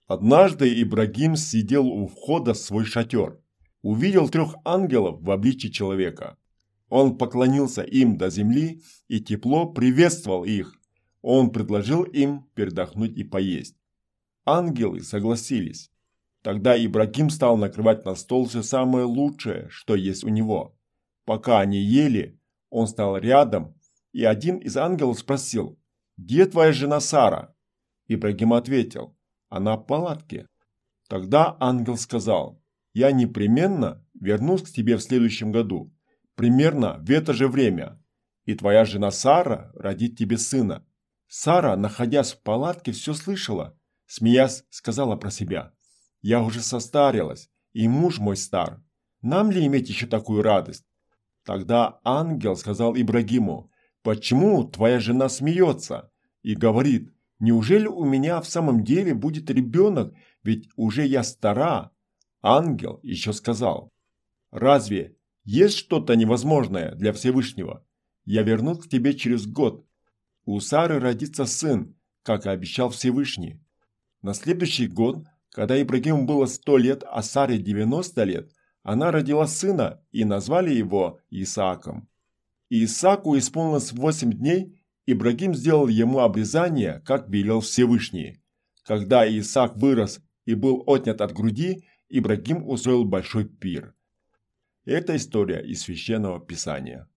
Однажды Ибрагим сидел у входа в свой шатер. Увидел 3 ангелов в обличии человека. Он поклонился им до земли и тепло приветствовал их. Он предложил им передохнуть и поесть. Ангелы согласились. Тогда Ибрагим стал накрывать на стол все самое лучшее, что есть у него. Пока они ели, он стал рядом, и один из ангелов спросил: «Где твоя жена Сара?» Ибрагим ответил: «Она в палатке». Тогда ангел сказал: «Я непременно вернусь к тебе в следующем году, примерно в это же время, и твоя жена Сара родит тебе сына». Сара, находясь в палатке, все слышала. Смеясь, сказала про себя: «Я уже состарилась, и муж мой стар. Нам ли иметь еще такую радость?» Тогда ангел сказал Ибрагиму: «Почему твоя жена смеется и говорит: неужели у меня в самом деле будет ребенок, ведь уже я стара?» Ангел еще сказал: «Разве есть что-то невозможное для Всевышнего? Я вернусь к тебе через год. У Сары родится сын, как и обещал Всевышний». На следующий год, когда Ибрагиму было 100 лет, а Саре 90 лет, она родила сына, и назвали его Исааком. И Исааку исполнилось 8 дней, Ибрагим сделал ему обрезание, как велел Всевышний. Когда Исаак вырос и был отнят от груди, Ибрагим устроил большой пир. Это история из Священного Писания.